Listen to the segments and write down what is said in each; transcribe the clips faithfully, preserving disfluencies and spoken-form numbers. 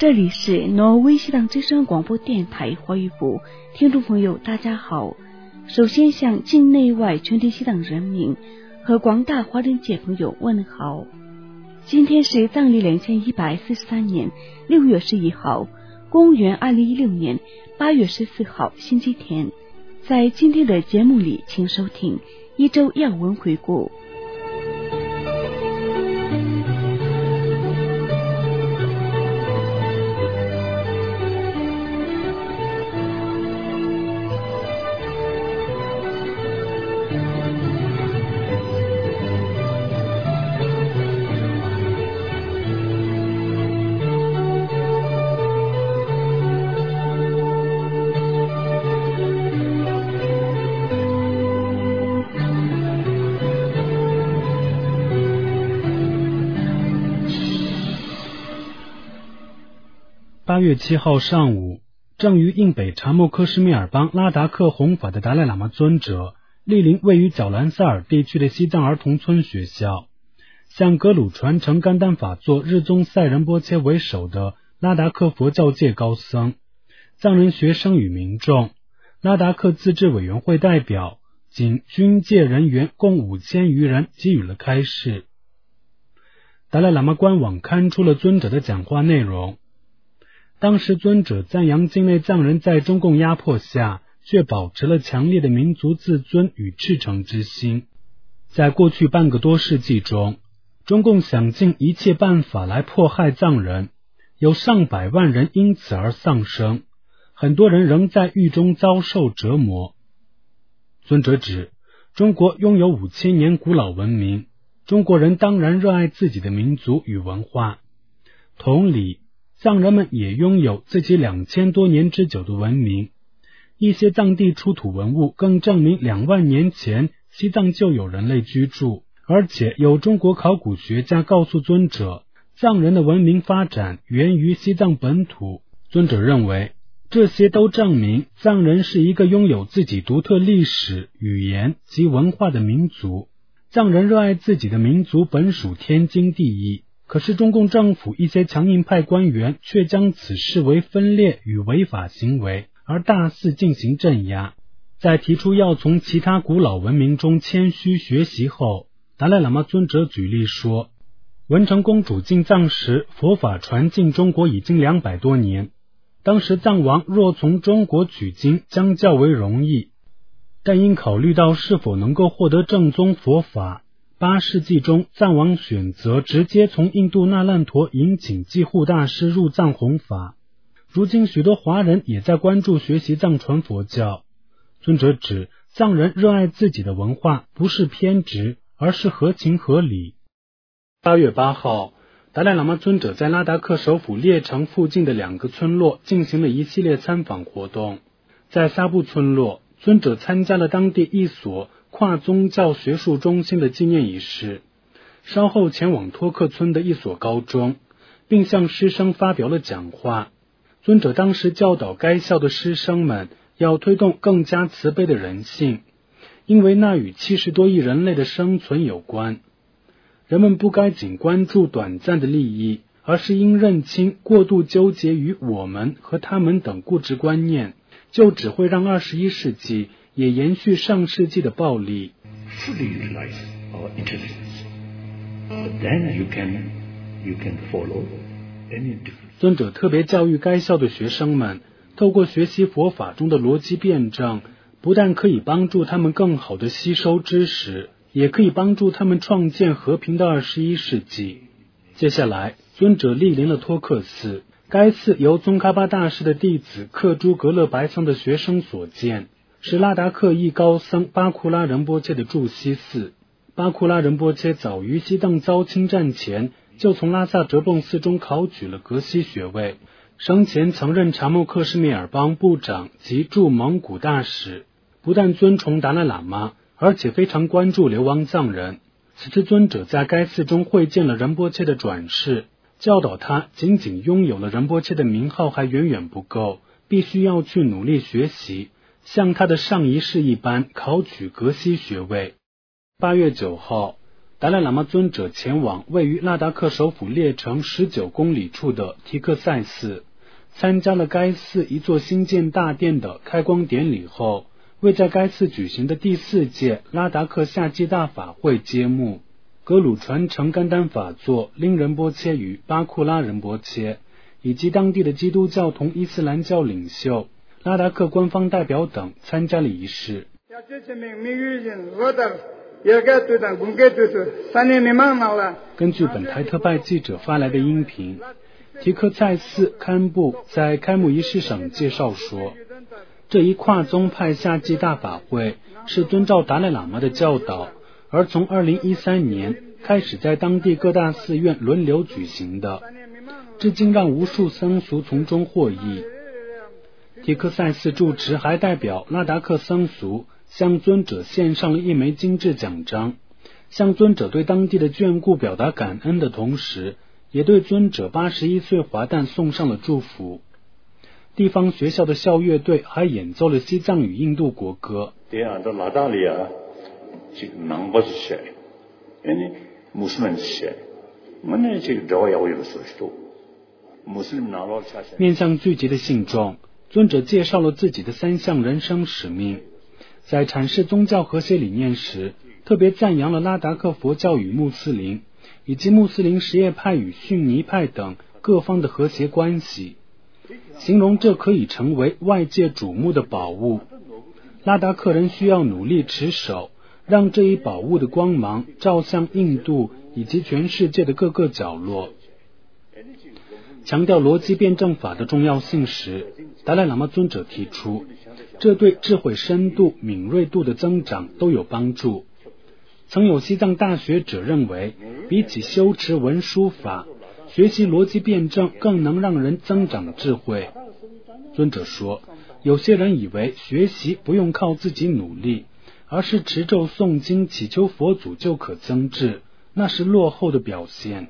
这里是挪威西藏之声广播电台华语部，听众朋友大家好。首先向境内外全体西藏人民和广大华人界朋友问好。今天是藏历两千一百四十三年六月十一号，公元二零一六年八月十四号星期天。在今天的节目里，请收听一周要闻回顾。 八月七号上午，正于印北查莫克什米尔邦拉达克弘法的达赖喇嘛尊者莅临位于角兰萨尔地区的西藏儿童村学校，向格鲁传承甘丹法座日宗赛仁波切为首的拉达克佛教界高僧、藏人学生与民众、拉达克自治委员会代表、警军界人员共五千余人给予了开示。达赖喇嘛官网刊出了尊者的讲话内容。当时尊者赞扬境内藏人在中共压迫下却保持了强烈的民族自尊与赤诚之心。在过去半个多世纪中，中共想尽一切办法来迫害藏人，有上百万人因此而丧生，很多人仍在狱中遭受折磨。尊者指，中国拥有五千年古老文明，中国人当然热爱自己的民族与文化，同理藏人们也拥有自己两千多年之久的文明，一些藏地出土文物更证明两万年前西藏就有人类居住，而且有中国考古学家告诉尊者，藏人的文明发展源于西藏本土。尊者认为，这些都证明藏人是一个拥有自己独特历史、语言及文化的民族，藏人热爱自己的民族本属天经地义。可是中共政府一些强硬派官员却将此视为分裂与违法行为，而大肆进行镇压。在提出要从其他古老文明中谦虚学习后，达赖喇嘛尊者举例说，文成公主进藏时，佛法传进中国已经两百多年，当时藏王若从中国取经将较为容易，但因考虑到是否能够获得正宗佛法，八世纪中藏王选择直接从印度那烂陀引请济护大师入藏弘法。如今许多华人也在关注学习藏传佛教。尊者指，藏人热爱自己的文化不是偏执，而是合情合理。八月八号，达赖喇嘛尊者在拉达克首府列城附近的两个村落进行了一系列参访活动。在沙布村落，尊者参加了当地一所跨宗教学术中心的纪念仪式，稍后前往托克村的一所高中，并向师生发表了讲话。尊者当时教导该校的师生们要推动更加慈悲的人性，因为那与七十多亿人类的生存有关。人们不该仅关注短暂的利益，而是应认清过度纠结于我们和他们等固执观念，就只会让二十一世纪也延续上世纪的暴力。 Fully utilize our intelligence, but then you can you can follow any difference. 尊者特别教育该校的学生们，透过学习佛法中的逻辑辩证，不但可以帮助他们更好地吸收知识，也可以帮助他们创建和平的二十一世纪。接下来，尊者莅临了托克寺，该寺由宗喀巴大师的弟子克珠格勒白僧的学生所建，是拉达克裔高僧巴库拉仁波切的住锡寺。巴库拉仁波切早于西藏遭侵占前，就从拉萨哲蚌寺中考取了格西学位，生前曾任查莫克什米尔邦部长及驻蒙古大使。不但尊崇达赖喇嘛，而且非常关注流亡藏人。此次尊者在该寺中会见了仁波切的转世，教导他仅仅拥有了仁波切的名号还远远不够，必须要去努力学习，像他的上一世一般考取格西学位。八月九号， 达赖喇嘛尊者前往位于拉达克首府列城十九公里处的提克塞寺，参加了该寺一座新建大殿的开光典礼后，为在该寺举行的第四届拉达克夏季大法会揭幕。格鲁传承甘丹法座林仁波切与巴库拉仁波切，以及当地的基督教同伊斯兰教领袖、拉达克官方代表等参加了仪式。根据本台特派记者发来的音频，提克塞寺堪布在开幕仪式上介绍说，这一跨宗派夏季大法会是遵照达赖喇嘛的教导，而从二零一三年开始在当地各大寺院轮流举行的，至今让无数僧俗从中获益。提克塞寺住持还代表拉达克僧俗向尊者献上了一枚精致奖章，向尊者对当地的眷顾表达感恩的同时，也对尊者八十一岁华诞送上了祝福。地方学校的校乐队还演奏了西藏语印度国歌。面向聚集的信众，尊者介绍了自己的三项人生使命。在阐释宗教和谐理念时，特别赞扬了拉达克佛教与穆斯林，以及穆斯林什叶派与逊尼派等各方的和谐关系，形容这可以成为外界瞩目的宝物。拉达克人需要努力持守，让这一宝物的光芒照向印度以及全世界的各个角落。强调逻辑辩证法的重要性时，达赖喇嘛尊者提出，这对智慧深度、敏锐度的增长都有帮助。曾有西藏大学者认为，比起修持文书法，学习逻辑辩证更能让人增长智慧。尊者说，有些人以为学习不用靠自己努力，而是持咒诵经祈求佛祖就可增智，那是落后的表现。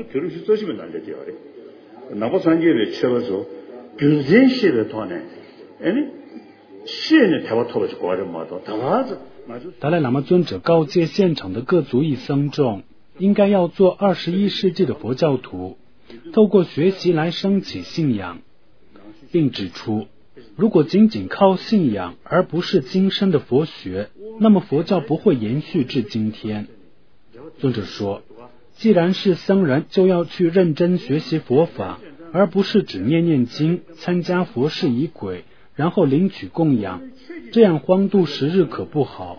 达赖喇嘛尊者告诫现场的各族裔僧众，应该要做二十一世纪的佛教徒，透过学习来升起信仰，并指出，如果仅仅靠信仰而不是精深的佛学，那么佛教不会延续至今天。尊者说，既然是僧人，就要去认真学习佛法，而不是只念念经、参加佛事仪轨，然后领取供养，这样荒度时日可不好。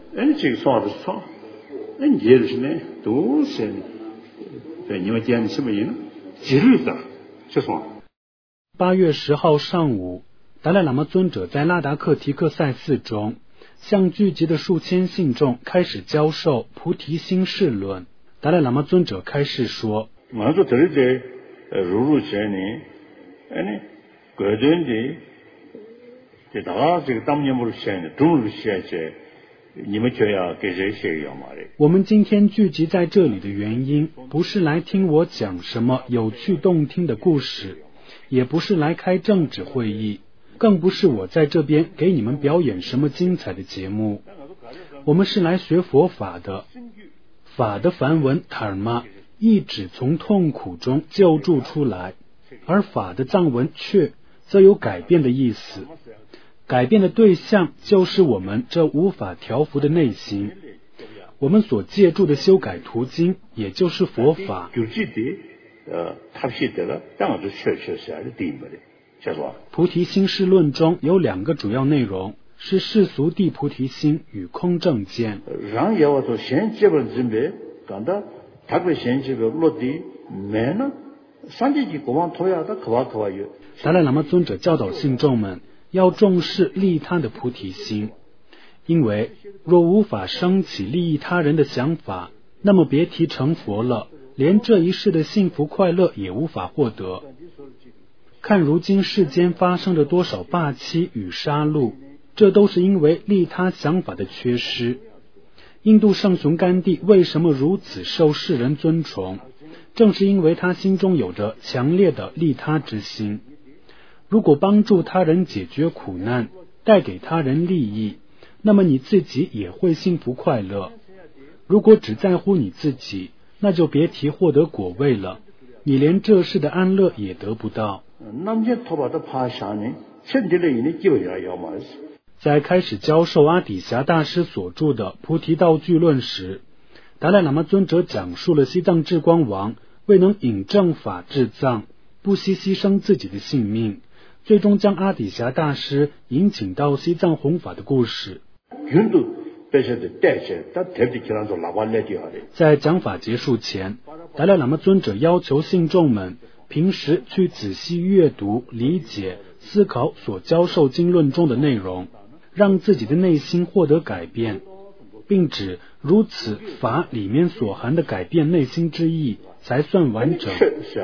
八月十号上午，达赖喇嘛尊者在拉达克提克塞寺中，向聚集的数千信众开始教授菩提心释论。达赖喇嘛尊者开示说，我们今天聚集在这里的原因，不是来听我讲什么有趣动听的故事，也不是来开政治会议，更不是我在这边给你们表演什么精彩的节目。我们是来学佛法的。法的梵文 dharma 意指从痛苦中救助出来，而法的藏文却则有改变的意思。改变的对象就是我们这无法调伏的内心。我们所借助的修改途径，也就是佛法。菩提心释论中有两个主要内容，是世俗谛菩提心与空正见。达赖喇嘛尊者教导信众们要重视利他的菩提心，因为若无法升起利益他人的想法，那么别提成佛了，连这一世的幸福快乐也无法获得。看如今世间发生着多少霸欺与杀戮，这都是因为利他想法的缺失。印度圣雄甘地为什么如此受世人尊崇？正是因为他心中有着强烈的利他之心。如果帮助他人解决苦难，带给他人利益，那么你自己也会幸福快乐。 如果只在乎你自己，那就别提获得果位了，你连这世的安乐也得不到。在开始教授阿底峡大师所著的《菩提道具论》时，达赖喇嘛尊者讲述了西藏智光王未能引正法治藏，不惜牺牲自己的性命，最终将阿底峡大师引请到西藏弘法的故事。在讲法结束前，达赖喇嘛尊者要求信众们平时去仔细阅读、理解、思考所教授经论中的内容，让自己的内心获得改变，并指如此法里面所含的改变内心之意才算完整。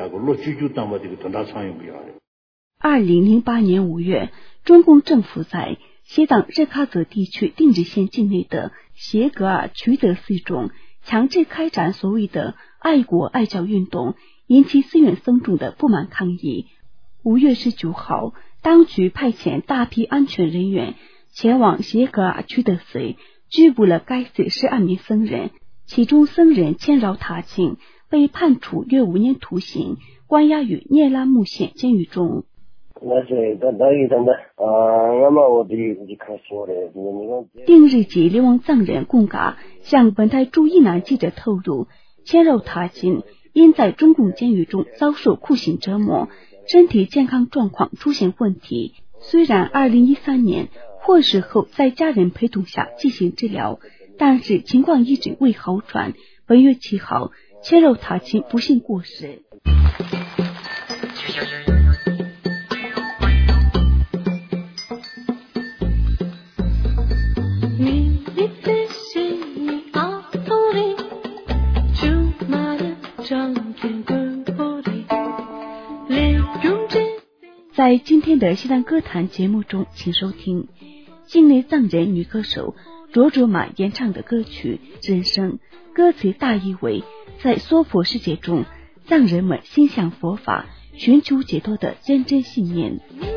二零零八年五月，中共政府在西藏日喀则地区定制县境内的协格尔曲德寺中强制开展所谓的爱国爱教运动，引起寺院僧众的不满抗议。五月十九号，当局派遣大批安全人员前往协格尔曲德寺，拘捕了该寺十二名僧人，其中僧人千饶塔钦被判处约五年徒刑，关押于聂拉木县监狱中。定日记流亡藏人贡嘎向本台驻伊南记者透露，千饶塔钦因在中共监狱中遭受酷刑折磨，身体健康状况出现问题。虽然二零一三年获释后在家人陪同下进行治疗，但是情况一直未好转。本月七号，千饶塔钦不幸过世。在今天的西藏歌坛节目中，请收听境内藏人女歌手卓卓玛演唱的歌曲《人生》，歌词大意为在娑婆世界中，藏人们心向佛法，寻求解脱的真真信念。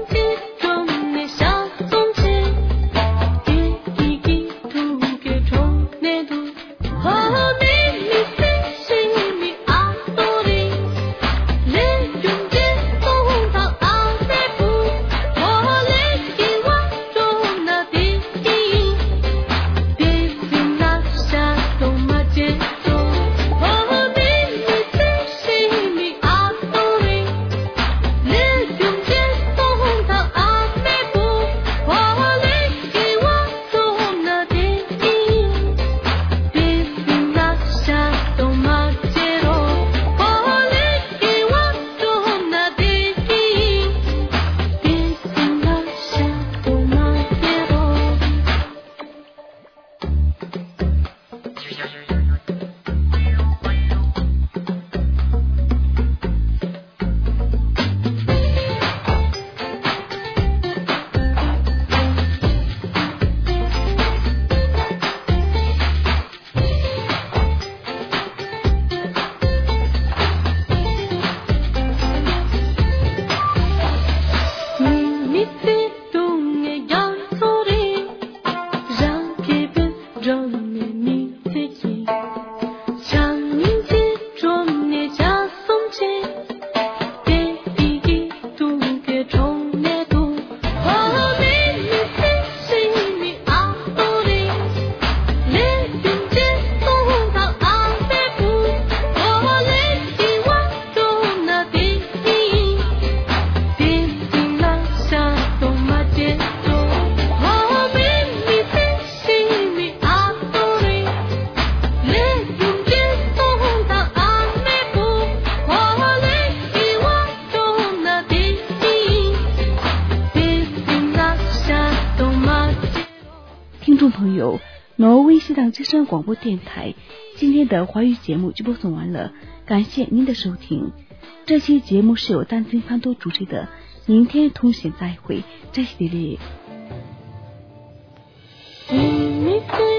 听众朋友，挪威西藏之声广播电台今天的华语节目就播送完了，感谢您的收听。这期节目是由丹增潘多主持的，明天同时再会，这是李丽。